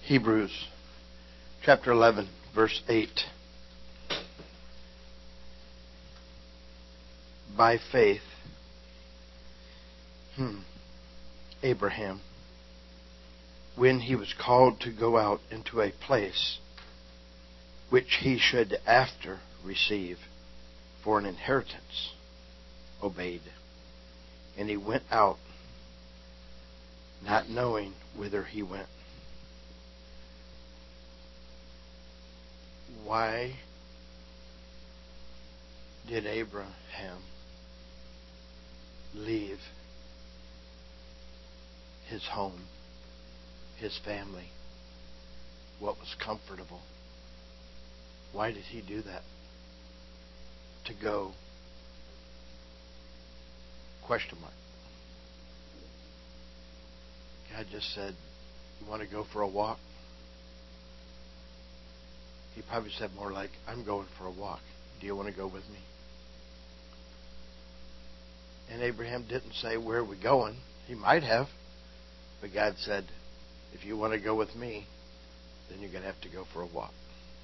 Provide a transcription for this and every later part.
Hebrews chapter 11, verse 8. By faith, Abraham, when he was called to go out into a place which he should after receive for an inheritance, obeyed. And he went out, not knowing whither he went. Why did Abraham leave his home, his family, what was comfortable? Why did he do that? To go? Question mark. God just said, "You want to go for a walk?" He probably said more like, "I'm going for a walk. Do you want to go with me?" And Abraham didn't say, "Where are we going?" He might have. But God said, "If you want to go with me, then you're going to have to go for a walk."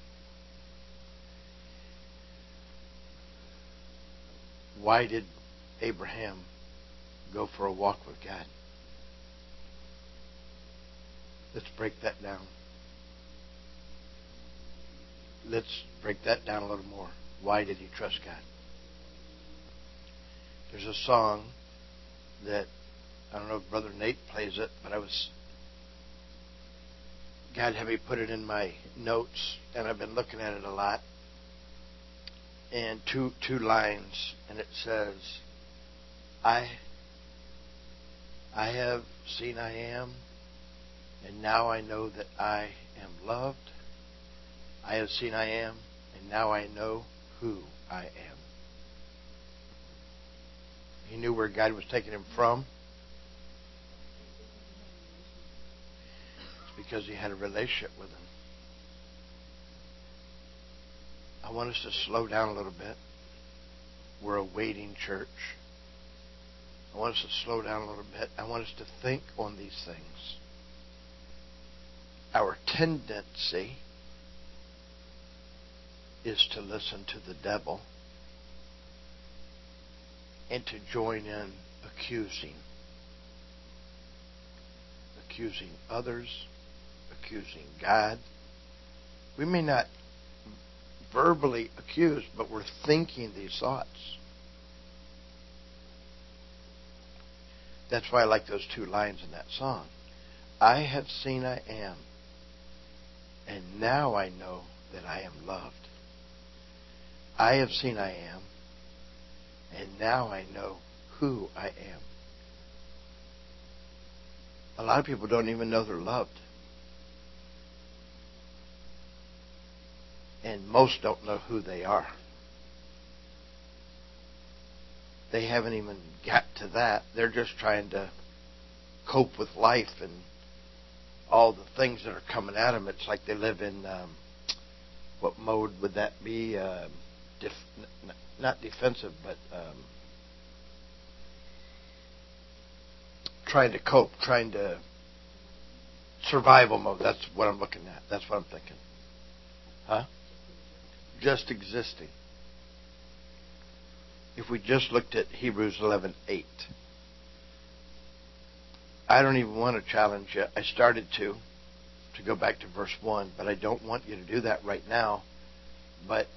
Why did Abraham go for a walk with God? Let's break that down. Let's break that down a little more. Why did he trust God? There's a song that, I don't know if Brother Nate plays it, but God had me put it in my notes, and I've been looking at it a lot. And two lines, and it says, I have seen I am, and now I know that I am loved. I have seen I am, and now I know who I am. He knew where God was taking him from. It's because he had a relationship with him. I want us to slow down a little bit. We're a waiting church. I want us to slow down a little bit. I want us to think on these things. Our tendency is to listen to the devil and to join in accusing others, accusing God. We may not verbally accuse, but we're thinking these thoughts. That's why I like those two lines in that song. I have seen I am, and now I know that I am loved. I have seen I am, and now I know who I am. A lot of people don't even know they're loved. And most don't know who they are. They haven't even got to that. They're just trying to cope with life and all the things that are coming at them. It's like they live in, what mode would that be? Not defensive, but trying to cope, trying to survival mode. That's what I'm looking at. That's what I'm thinking. Huh? Just existing. If we just looked at Hebrews 11:8, I don't even want to challenge you. I started to go back to verse 1, but I don't want you to do that right now. But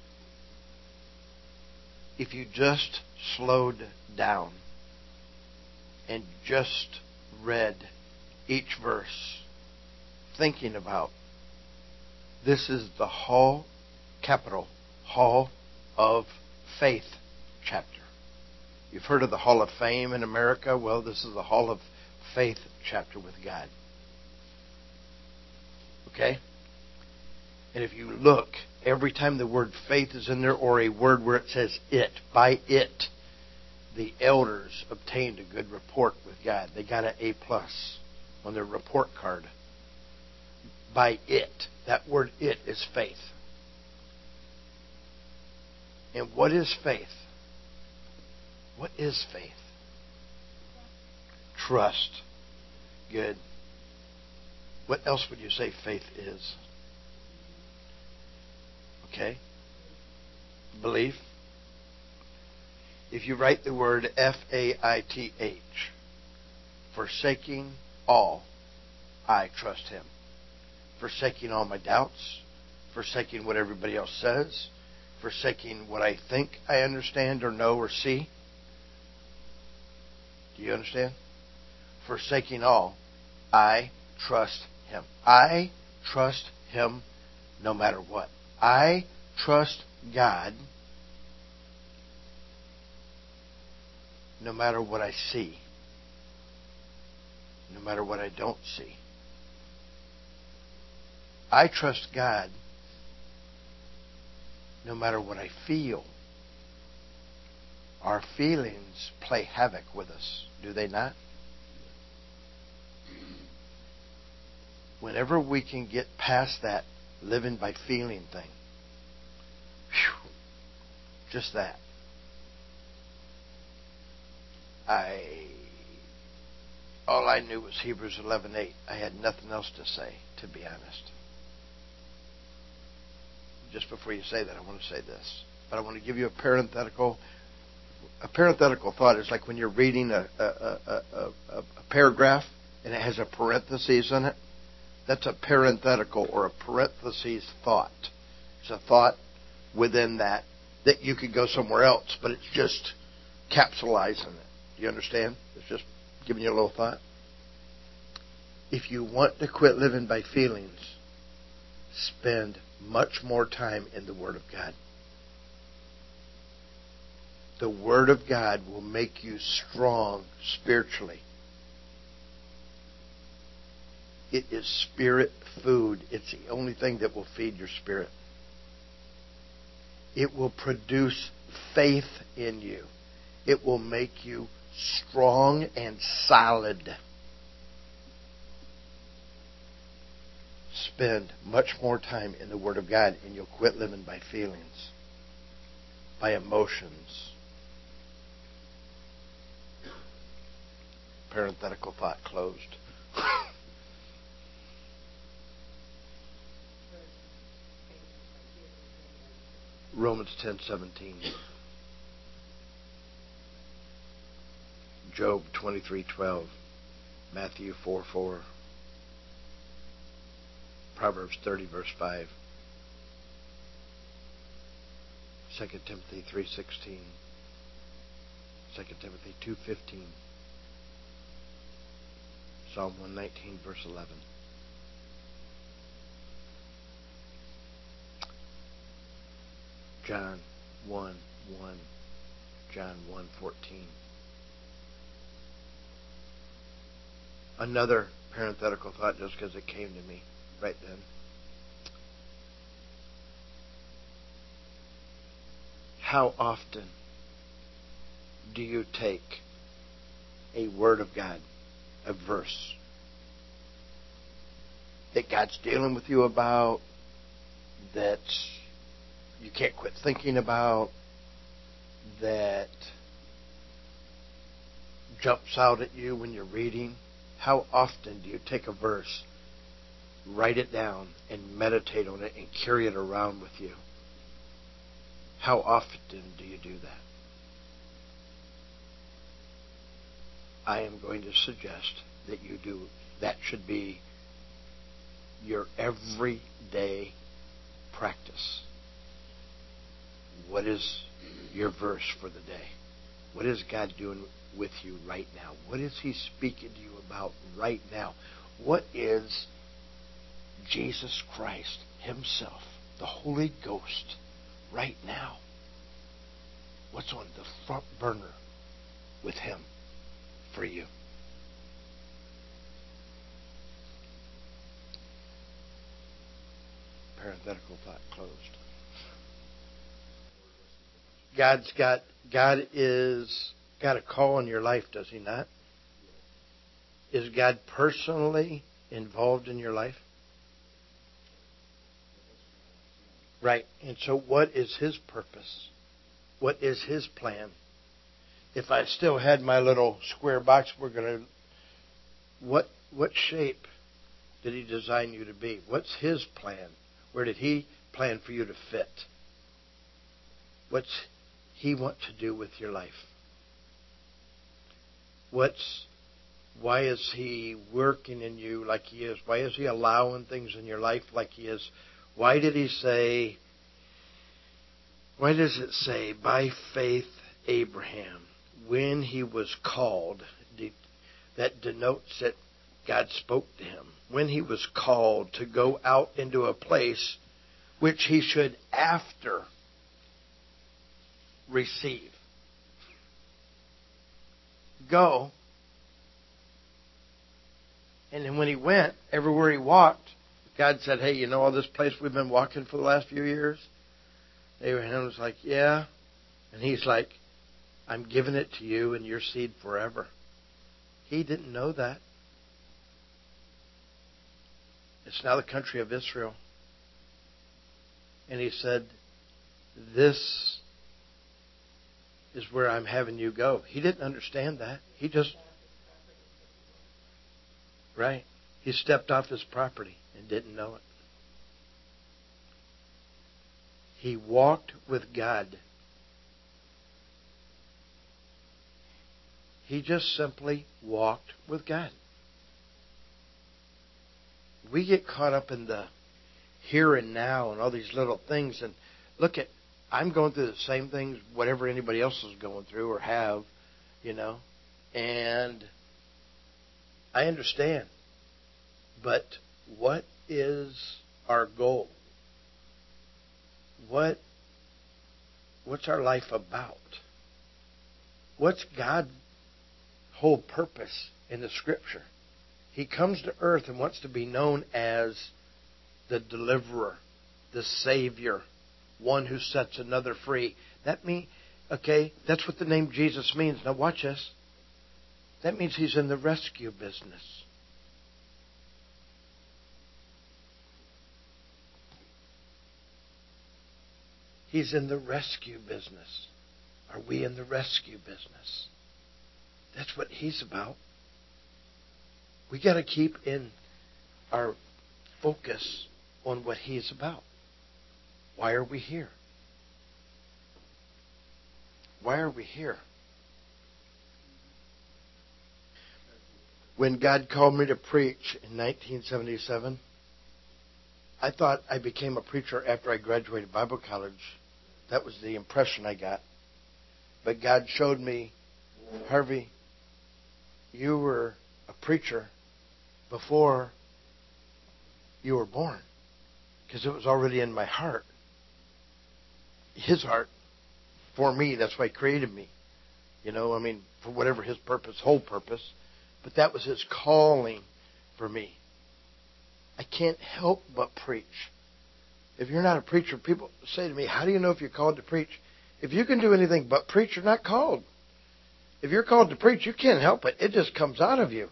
if you just slowed down and just read each verse, thinking about this is the Hall, capital, Hall of Faith chapter. You've heard of the Hall of Fame in America? Well, this is the Hall of Faith chapter with God. Okay? And if you look, every time the word faith is in there, or a word where it says it, by it, the elders obtained a good report with God. They got an A+ on their report card. By it. That word it is faith. And what is faith? What is faith? Trust. Good. What else would you say faith is? Okay. Belief. If you write the word Faith, forsaking all, I trust Him. Forsaking all my doubts, forsaking what everybody else says, forsaking what I think I understand or know or see. Do you understand? Forsaking all, I trust Him. I trust Him no matter what. I trust God no matter what I see, no matter what I don't see. I trust God no matter what I feel. Our feelings play havoc with us, do they not? Whenever we can get past that living by feeling thing, just that. All I knew was Hebrews 11:8. I had nothing else to say, to be honest. Just before you say that, I want to say this. But I want to give you a parenthetical. A parenthetical thought is like when you're reading a paragraph and it has a parenthesis in it. That's a parenthetical or a parenthesis thought. It's a thought within that you could go somewhere else, but it's just capsulizing it. Do you understand? It's just giving you a little thought. If you want to quit living by feelings, spend much more time in the Word of God. The Word of God will make you strong spiritually. It is spirit food. It's the only thing that will feed your spirit. It will produce faith in you. It will make you strong and solid. Spend much more time in the Word of God and you'll quit living by feelings, by emotions. Parenthetical thought closed. Romans 10:17. Job 23:12. Matthew 4:4. Proverbs 30 verse 5. 2 Timothy 3:16. 2 Timothy 2:15. Psalm 119 verse 11. John 1:1. John 1:14. Another parenthetical thought just because it came to me right then. How often do you take a word of God, a verse that God's dealing with you about, that you can't quit thinking about, that jumps out at you when you're reading? How often do you take a verse, write it down, and meditate on it and carry it around with you? How often do you do that? I am going to suggest that you do. That should be your everyday practice. What is your verse for the day? What is God doing with you right now? What is He speaking to you about right now? What is Jesus Christ Himself, the Holy Ghost, right now? What's on the front burner with Him for you? Parenthetical thought closed. God is got a call on your life, does He not? Is God personally involved in your life? Right. And so what is His purpose? What is His plan? If I still had my little square box, what shape did He design you to be? What's His plan? Where did He plan for you to fit? What's He want to do with your life? Why is He working in you like He is? Why is He allowing things in your life like He is? Why does it say, by faith Abraham, when he was called, that denotes that God spoke to him, when he was called to go out into a place which he should after receive. Go. And then when he went, everywhere he walked, God said, hey, you know all this place we've been walking for the last few years? Abraham was like, yeah. And he's like, I'm giving it to you and your seed forever. He didn't know that. It's now the country of Israel. And he said, this is where I'm having you go. He didn't understand that. He just, right. He stepped off his property and didn't know it. He walked with God. He just simply walked with God. We get caught up in the here and now and all these little things. And look at, I'm going through the same things, whatever anybody else is going through or have, you know. And I understand. But what is our goal? What's our life about? What's God's whole purpose in the Scripture? He comes to earth and wants to be known as the deliverer, the Savior, one who sets another free. That means, okay, that's what the name Jesus means. Now watch this. That means He's in the rescue business. He's in the rescue business. Are we in the rescue business? That's what He's about. We got to keep in our focus on what He's about. Why are we here? Why are we here? When God called me to preach in 1977, I thought I became a preacher after I graduated Bible college. That was the impression I got. But God showed me, Harvey, you were a preacher before you were born. Because it was already in my heart. His heart for me. That's why He created me. You know, I mean, for whatever His purpose, whole purpose. But that was His calling for me. I can't help but preach. If you're not a preacher, people say to me, how do you know if you're called to preach? If you can do anything but preach, you're not called. If you're called to preach, you can't help it. It just comes out of you.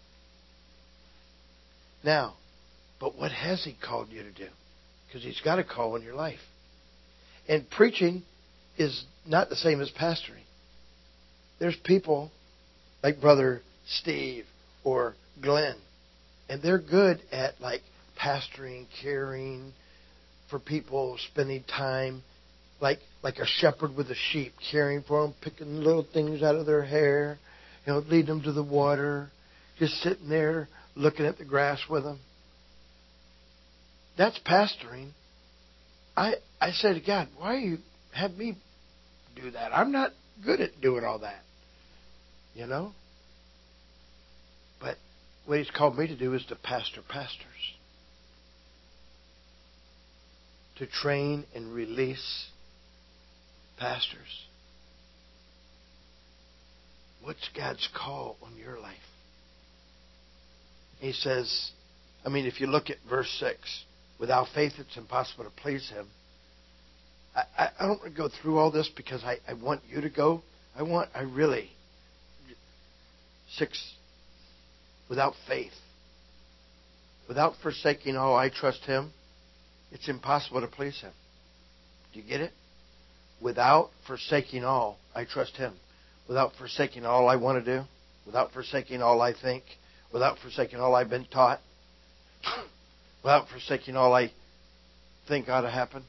Now, but what has He called you to do? Because He's got a call in your life. And preaching is not the same as pastoring. There's people like Brother Steve or Glenn, and they're good at like pastoring, caring for people, spending time like a shepherd with a sheep, caring for them, picking little things out of their hair, you know, leading them to the water, just sitting there looking at the grass with them. That's pastoring. I say to God, why you have me do that? I'm not good at doing all that. You know? But what He's called me to do is to pastor pastors. To train and release pastors. What's God's call on your life? He says, I mean, if you look at verse 6, without faith it's impossible to please Him. I don't want to go through all this because I want you to go. I really. 6, without faith. Without forsaking all, I trust Him. It's impossible to please Him. Do you get it? Without forsaking all, I trust Him. Without forsaking all I want to do. Without forsaking all I think. Without forsaking all I've been taught. without forsaking all I think ought to happen.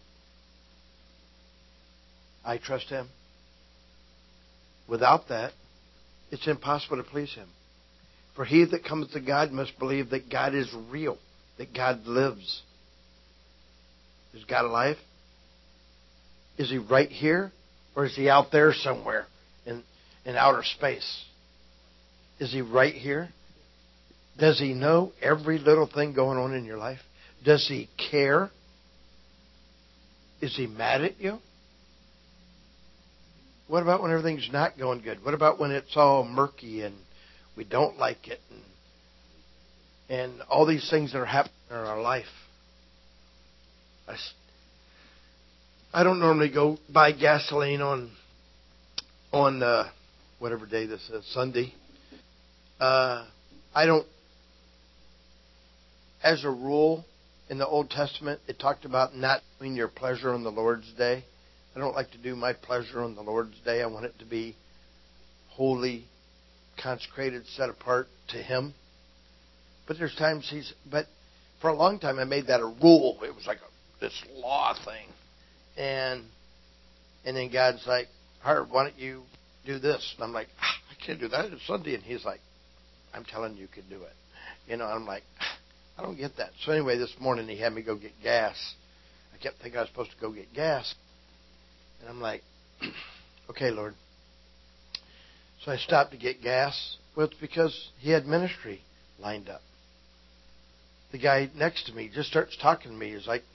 I trust Him. Without that, it's impossible to please Him. For he that cometh to God must believe that God is real, that God lives. Is God alive? Is He right here? Or is He out there somewhere in outer space? Is He right here? Does He know every little thing going on in your life? Does He care? Is He mad at you? What about when everything's not going good? What about when it's all murky and we don't like it and all these things that are happening in our life? I don't normally go buy gasoline on whatever day this is, Sunday. I don't. As a rule, in the Old Testament, it talked about not doing your pleasure on the Lord's day. I don't like to do my pleasure on the Lord's day. I want it to be holy, consecrated, set apart to Him. But there's times But for a long time, I made that a rule. It was like this law thing. And then God's like, Harv, why don't you do this? And I'm like, I can't do that. It's Sunday. And He's like, I'm telling you can do it. I'm like, I don't get that. So anyway, this morning He had me go get gas. I kept thinking I was supposed to go get gas. And I'm like, okay, Lord. So I stopped to get gas. Well, it's because He had ministry lined up. The guy next to me just starts talking to me. He's like,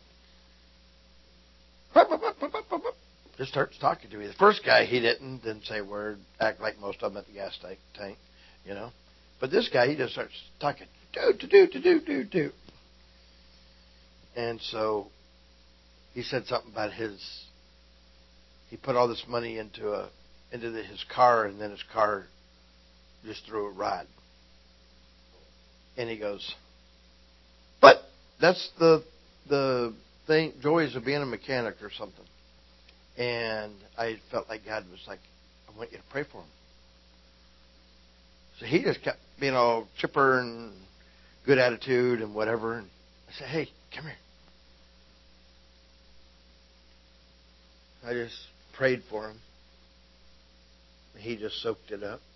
just starts talking to me. The first guy, he didn't say a word, act like most of them at the gas tank, But this guy, he just starts talking, do. And so he said something about he put all this money into his car, and then his car just threw a rod. And he goes, but that's the thing, joys of being a mechanic or something. And I felt like God was like, I want you to pray for him. So he just kept being all chipper and good attitude and whatever. And I said, hey, come here. I just prayed for him. He just soaked it up.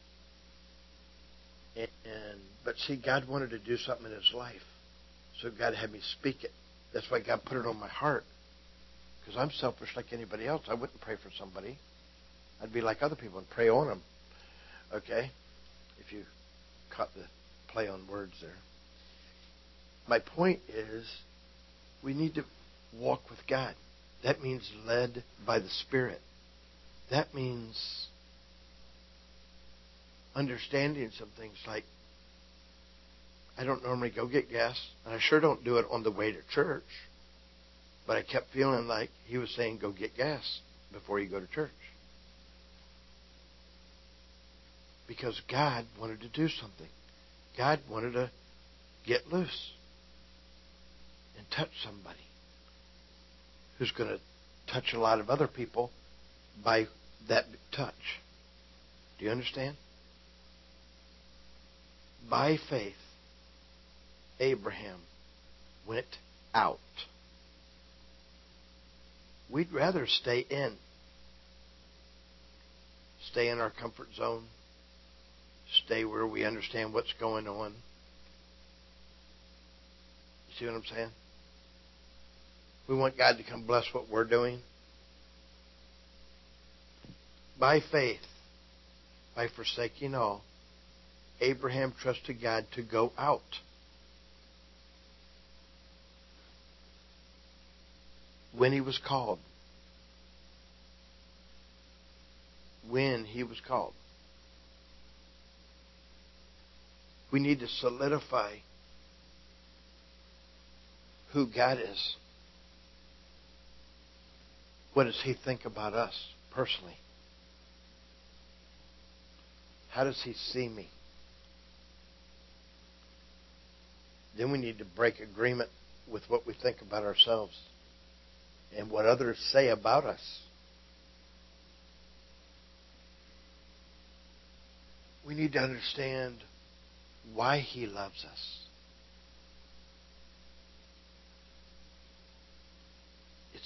But see, God wanted to do something in his life. So God had me speak it. That's why God put it on my heart. Because I'm selfish like anybody else. I wouldn't pray for somebody. I'd be like other people and pray on them. Okay? If you caught the play on words there. My point is, we need to walk with God. That means led by the Spirit. That means understanding some things like, I don't normally go get gas, and I sure don't do it on the way to church. But I kept feeling like he was saying, go get gas before you go to church. Because God wanted to do something. God wanted to get loose and touch somebody who's going to touch a lot of other people by that touch. Do you understand? By faith, Abraham went out. We'd rather stay in our comfort zone, stay where we understand what's going on. You see what I'm saying? We want God to come bless what we're doing. By faith, by forsaking all, Abraham trusted God to go out. When he was called. When he was called. We need to solidify who God is. What does he think about us personally? How does he see me? Then we need to break agreement with what we think about ourselves and what others say about us. We need to understand why he loves us.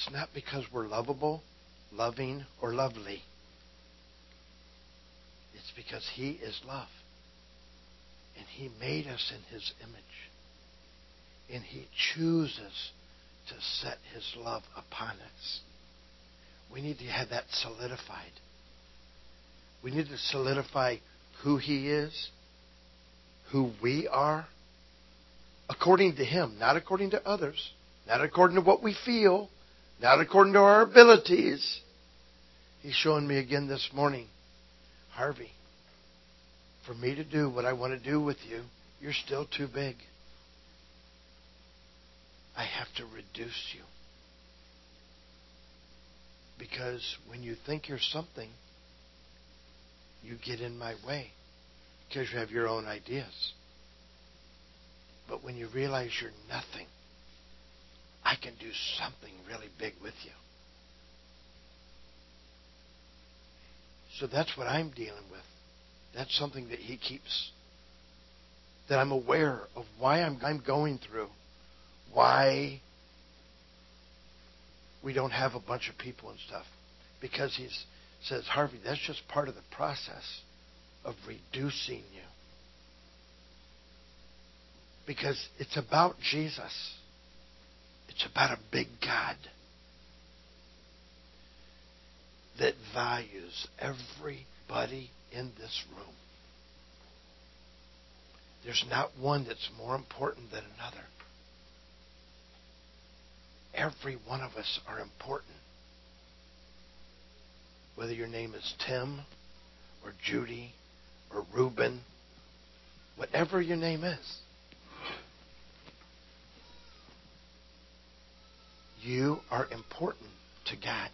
it's not because we're lovable, loving, or lovely. It's because He is love. And He made us in His image. And He chooses to set His love upon us. We need to have that solidified. We need to solidify who He is, who we are, according to Him, not according to others, not according to what we feel, not according to our abilities. He's showing me again this morning, Harvey, for me to do what I want to do with you, you're still too big. I have to reduce you. Because when you think you're something, you get in my way because you have your own ideas. But when you realize you're nothing, I can do something really big with you. So that's what I'm dealing with. That's something that He keeps, that I'm aware of why I'm going through, why we don't have a bunch of people and stuff. Because He says, Harvey, that's just part of the process of reducing you. Because it's about Jesus. It's about a big God that values everybody in this room. There's not one that's more important than another. Every one of us are important. Whether your name is Tim or Judy or Reuben, whatever your name is, you are important to God.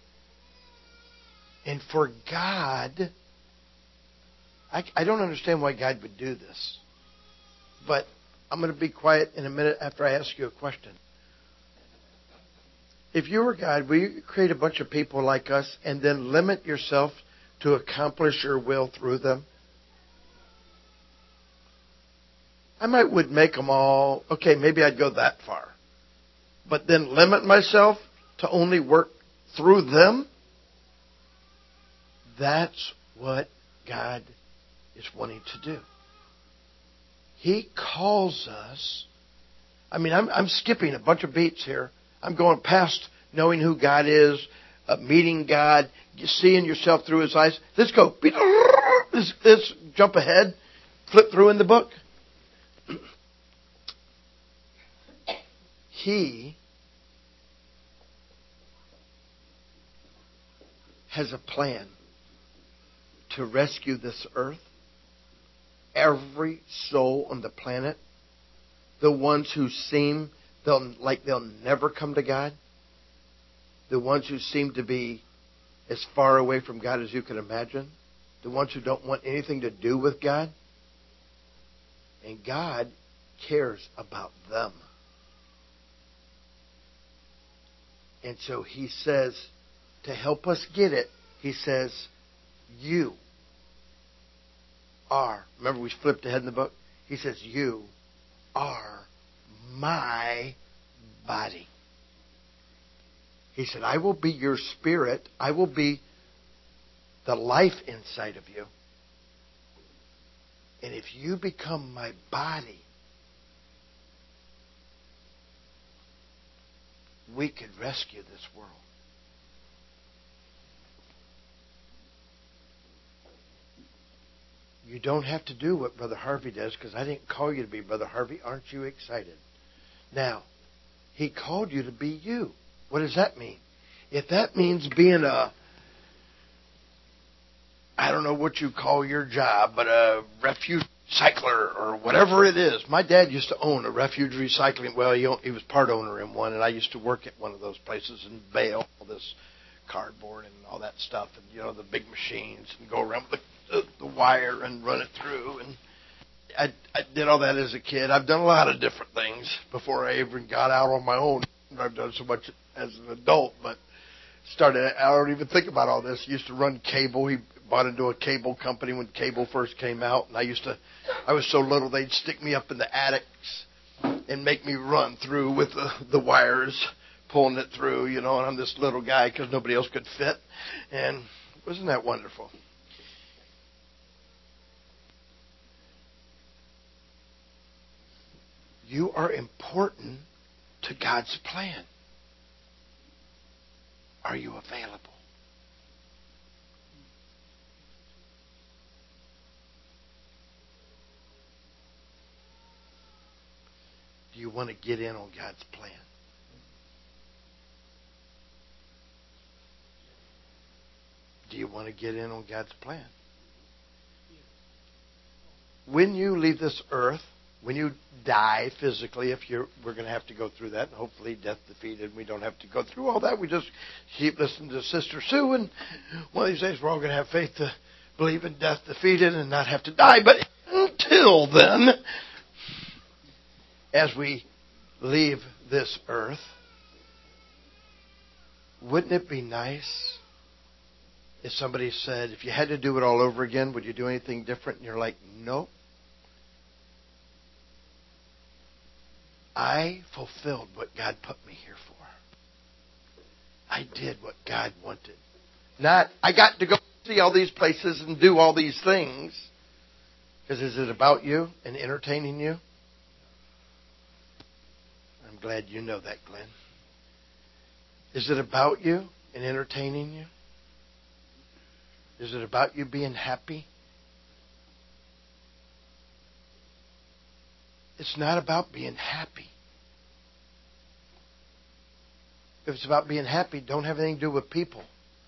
And for God, I don't understand why God would do this. But I'm going to be quiet in a minute after I ask you a question. If you were God, will you create a bunch of people like us and then limit yourself to accomplish your will through them? I would make them all, okay, maybe I'd go that far. But then limit myself to only work through them? That's what God is wanting to do. He calls us. I'm skipping a bunch of beats here. I'm going past knowing who God is, meeting God, seeing yourself through His eyes. Let's go. Let's jump ahead. Flip through in the book. He has a plan to rescue this earth, every soul on the planet, the ones who seem like they'll never come to God, the ones who seem to be as far away from God as you can imagine, the ones who don't want anything to do with God. And God cares about them. And so He says, to help us get it, He says, you are, remember we flipped ahead in the book? He says, you are my body. He said, I will be your spirit. I will be the life inside of you. And if you become my body, we could rescue this world. You don't have to do what Brother Harvey does, because I didn't call you to be Brother Harvey. Aren't you excited? Now, He called you to be you. What does that mean? If that means being I don't know what you call your job, but a refuge recycler or whatever it is. My dad used to own a refuge recycling. Well, he was part owner in one, and I used to work at one of those places and bale all this cardboard and all that stuff, and the big machines, and go around with the wire and run it through. And I did all that as a kid. I've done a lot of different things before I even got out on my own. I've done so much as an adult, but I don't even think about all this. Used to run cable. He bought into a cable company when cable first came out, and I was so little they'd stick me up in the attics and make me run through with the wires pulling it through, and I'm this little guy because nobody else could fit. And wasn't that wonderful? You are important to God's plan. Are you available? Do you want to get in on God's plan? Do you want to get in on God's plan? When you leave this earth, when you die physically, we're going to have to go through that, and hopefully death defeated, we don't have to go through all that. We just keep listening to Sister Sue, and one of these days we're all going to have faith to believe in death defeated and not have to die. But until then, as we leave this earth, wouldn't it be nice if somebody said, if you had to do it all over again, would you do anything different? And you're like, nope. I fulfilled what God put me here for. I did what God wanted. Not, I got to go see all these places and do all these things. Because is it about you and entertaining you? I'm glad you know that, Glenn. Is it about you and entertaining you? Is it about you being happy? It's not about being happy. If it's about being happy, don't have anything to do with people.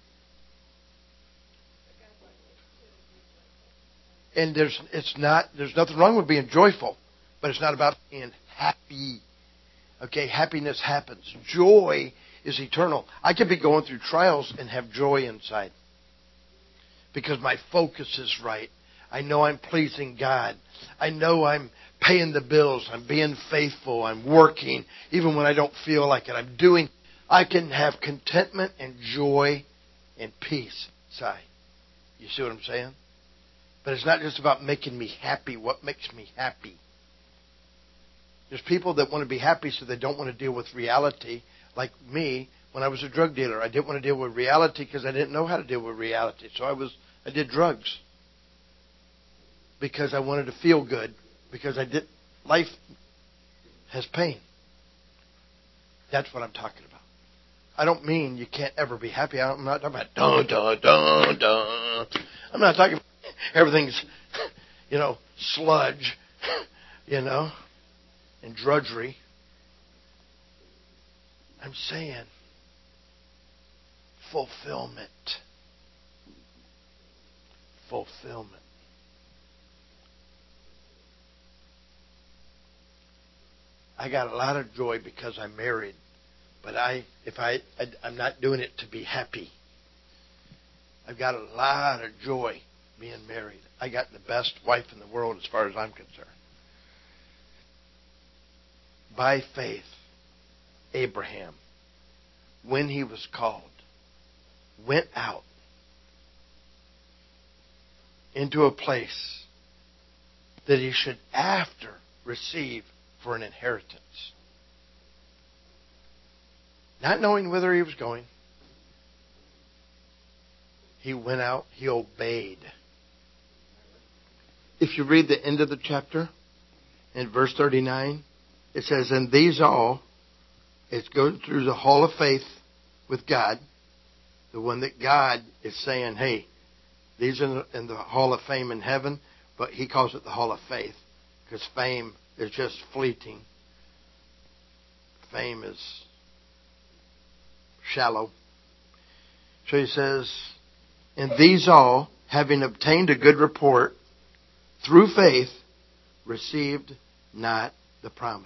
And there's nothing wrong with being joyful, but it's not about being happy. Okay, happiness happens. Joy is eternal. I could be going through trials and have joy inside because my focus is right. I know I'm pleasing God. I know I'm paying the bills. I'm being faithful. I'm working even when I don't feel like it. I'm doing. I can have contentment and joy and peace inside. You see what I'm saying? But it's not just about making me happy. What makes me happy? There's people that want to be happy so they don't want to deal with reality. Like me, when I was a drug dealer, I didn't want to deal with reality because I didn't know how to deal with reality. So I did drugs because I wanted to feel good. Because life has pain. That's what I'm talking about. I don't mean you can't ever be happy. I'm not talking about dun dun dun dun. I'm not talking about everything's, sludge, and drudgery. I'm saying fulfillment. Fulfillment. I got a lot of joy because I'm married, but I'm not doing it to be happy. I've got a lot of joy being married. I got the best wife in the world as far as I'm concerned. By faith, Abraham, when he was called, went out into a place that he should after receive for an inheritance. Not knowing whither he was going, he went out, he obeyed. If you read the end of the chapter, in verse 39, it says, and these all, it's going through the hall of faith with God, the one that God is saying, hey, these are in the hall of fame in heaven, but he calls it the hall of faith, because fame is just fleeting. Fame is shallow. So he says, and these all, having obtained a good report, through faith, received not the promise.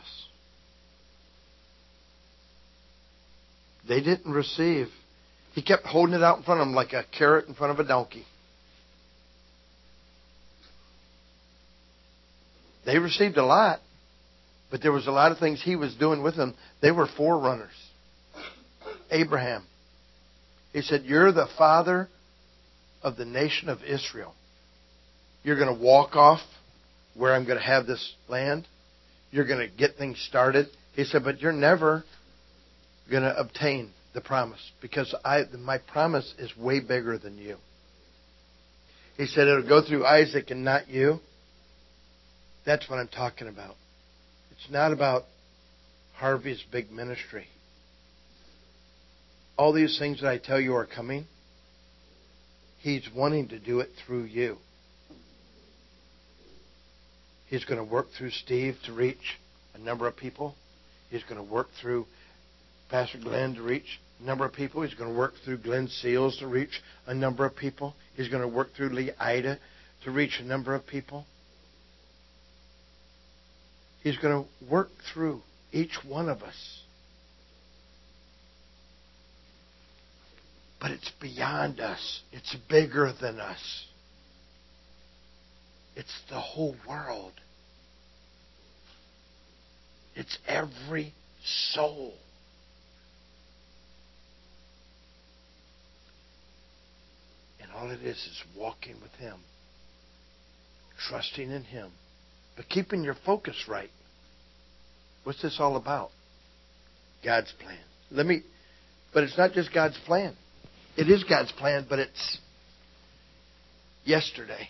They didn't receive. He kept holding it out in front of them like a carrot in front of a donkey. They received a lot, but there was a lot of things he was doing with them. They were forerunners. Abraham. He said, you're the father of the nation of Israel. You're going to walk off where I'm going to have this land. You're going to get things started. He said, but you're never going to obtain the promise, because my promise is way bigger than you. He said it'll go through Isaac and not you. That's what I'm talking about. It's not about Harvey's big ministry. All these things that I tell you are coming, He's wanting to do it through you. He's going to work through Steve to reach a number of people. He's going to work through Pastor Glenn to reach a number of people. He's going to work through Glenn Seals to reach a number of people. He's going to work through Lee Ida to reach a number of people. He's going to work through each one of us. But it's beyond us. It's bigger than us. It's the whole world. It's every soul. And all it is walking with Him. Trusting in Him. But keeping your focus right. What's this all about? God's plan. But it's not just God's plan. It is God's plan, but it's yesterday.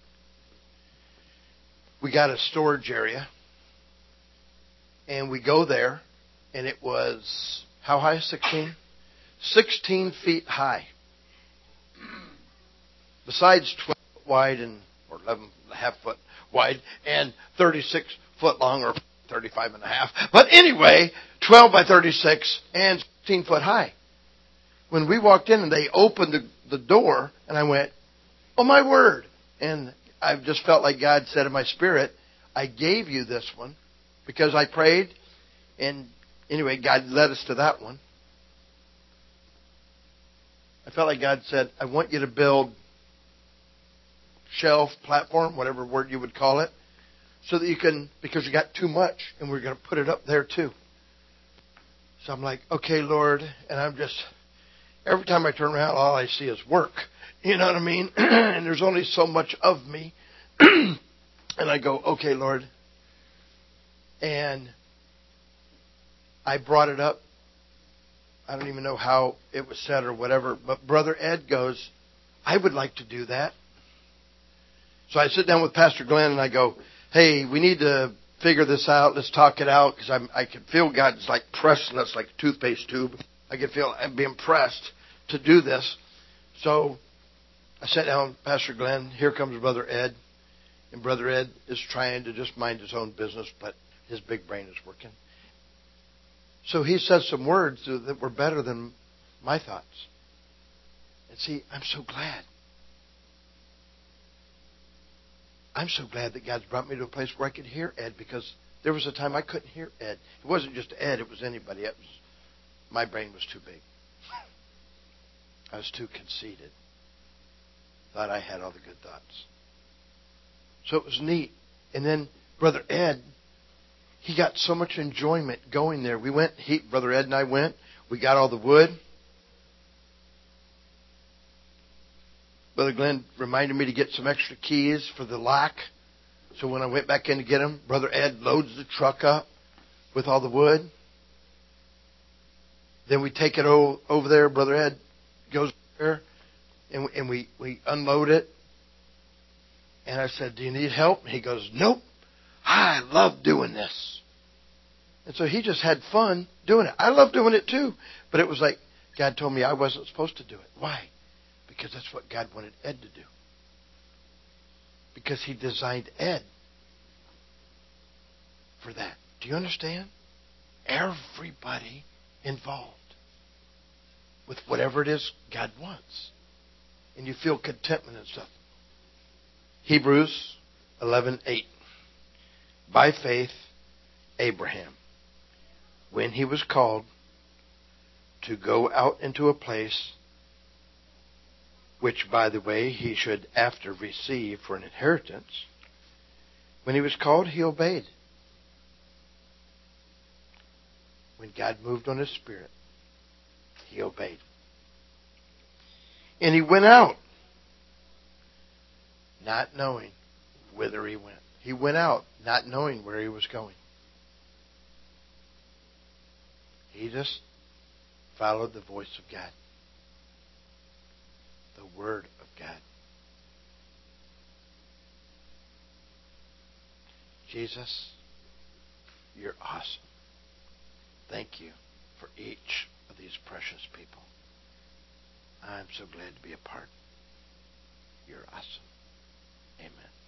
We got a storage area, and we go there, and it was, how high? 16? 16 feet high. Besides 12 foot wide or 11 and a half foot wide and 36 foot long, or 35 and a half. But anyway, 12 by 36 and 16 foot high. When we walked in and they opened the door, and I went, oh my word. And I just felt like God said in my spirit, I gave you this one because I prayed. And anyway, God led us to that one. I felt like God said, I want you to build shelf, platform, whatever word you would call it, so that you can, because you got too much, and we're going to put it up there too. So I'm like, okay, Lord. And I'm just, every time I turn around, all I see is work. You know what I mean? And there's only so much of me. And I go, okay, Lord. And I brought it up. I don't even know how it was said or whatever. But Brother Ed goes, I would like to do that. So I sit down with Pastor Glenn and I go, hey, we need to figure this out. Let's talk it out. Because I can feel God's like pressing us like a toothpaste tube. I can feel I'm being pressed to do this. So I sat down with Pastor Glenn. Here comes Brother Ed. And Brother Ed is trying to just mind his own business, but his big brain is working. So he said some words that were better than my thoughts. And see, I'm so glad. I'm so glad that God's brought me to a place where I could hear Ed, because there was a time I couldn't hear Ed. It wasn't just Ed, it was anybody. My brain was too big. I was too conceited. Thought I had all the good thoughts. So it was neat. And then Brother Ed, he got so much enjoyment going there. We went, Brother Ed and I went. We got all the wood. Brother Glenn reminded me to get some extra keys for the lock. So when I went back in to get them, Brother Ed loads the truck up with all the wood. Then we take it over there. Brother Ed goes there, and we unload it. And I said, do you need help? And he goes, nope. I love doing this. And so he just had fun doing it. I love doing it too. But it was like God told me I wasn't supposed to do it. Why? Because that's what God wanted Ed to do. Because He designed Ed for that. Do you understand? Everybody involved with whatever it is God wants. And you feel contentment and stuff. Hebrews 11:8. By faith, Abraham, when he was called to go out into a place which, by the way, he should after receive for an inheritance, when he was called, he obeyed. When God moved on his spirit, he obeyed. And he went out, not knowing whither he went. He went out not knowing where he was going. He just followed the voice of God, the Word of God. Jesus, you're awesome. Thank you for each of these precious people. I'm so glad to be a part. You're awesome. Amen.